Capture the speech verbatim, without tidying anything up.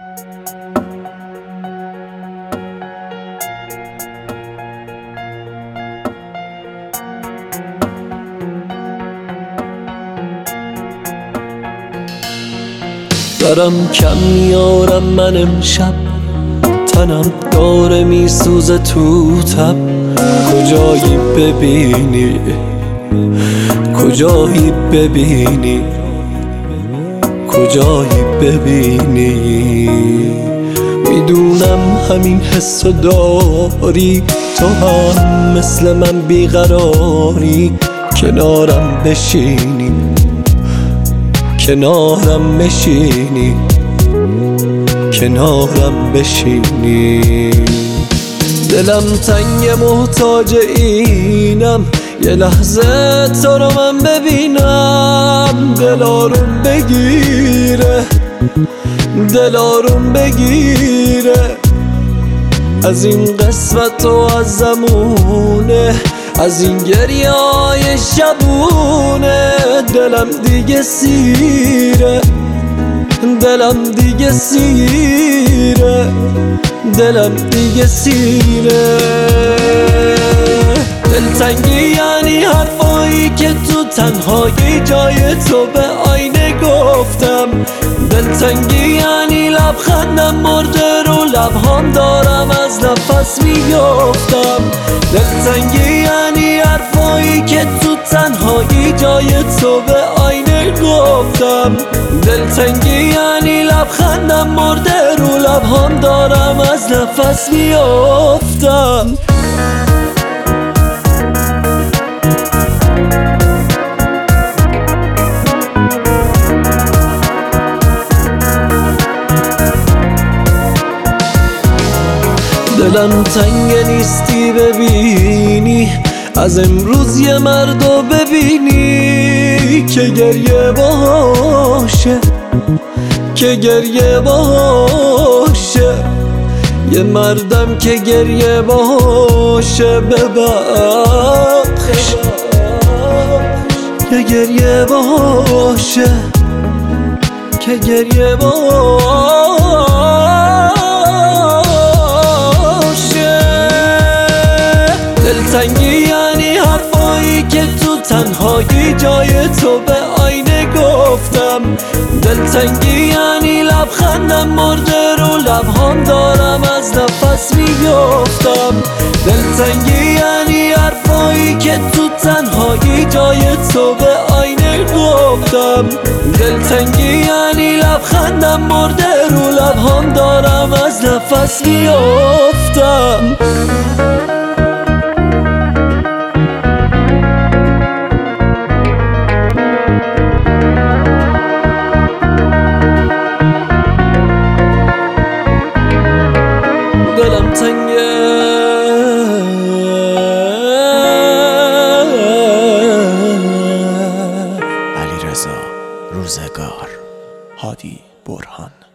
دارم کم میارم من امشب، تنم داره میسوزه تو تب. کجایی ببینی، کجایی ببینی، کجایی ببینی. میدونم همین حسو داری، تو هم مثل من بیقراری. کنارم بشینی، کنارم بشینی، کنارم بشینی. دلم تنگ محتاج اینم، یه لحظه تو رو من ببینم. دل آروم بگیره، دل آروم بگیره. از این قسمت و از زمونه، از این گریه های شبونه. دلم دیگه سیره، دلم دیگه سیره، دلم دیگه سیره. دلتنگی یعنی حرفایی که تو تنهایی جای تو به آینه گفتم. دلتنگی یعنی لبخندم مرده رو لبهام، دارم از نفس میافتم. دلتنگی یعنی حرفایی که تو تنهایی جای تو به آینه گفتم. دلتنگی یعنی لبخندم مرده رو لبهام، دارم از نفس میافتم. دلم تنگ نیستی ببینی، از امروز یه مردو ببینی که گریه باشه، که گریه باشه. یه مردم که گریه باشه، ببخش که گریه باشه، که گریه باشه. دلتنگی یعنی حرفایی که تو تنهایی جای تو به آینه گفتم. دلتنگی یعنی لبخندم مرده رو لبهام، دارم از نفس میافتم. دلتنگی یعنی حرفایی که تو تنهایی جای تو به آینه گفتم. دلتنگی یعنی لبخندم مرده رو لبهام، دارم از نفس میافتم. دلم تنگه، علیرضا روزگار، هادی برهان.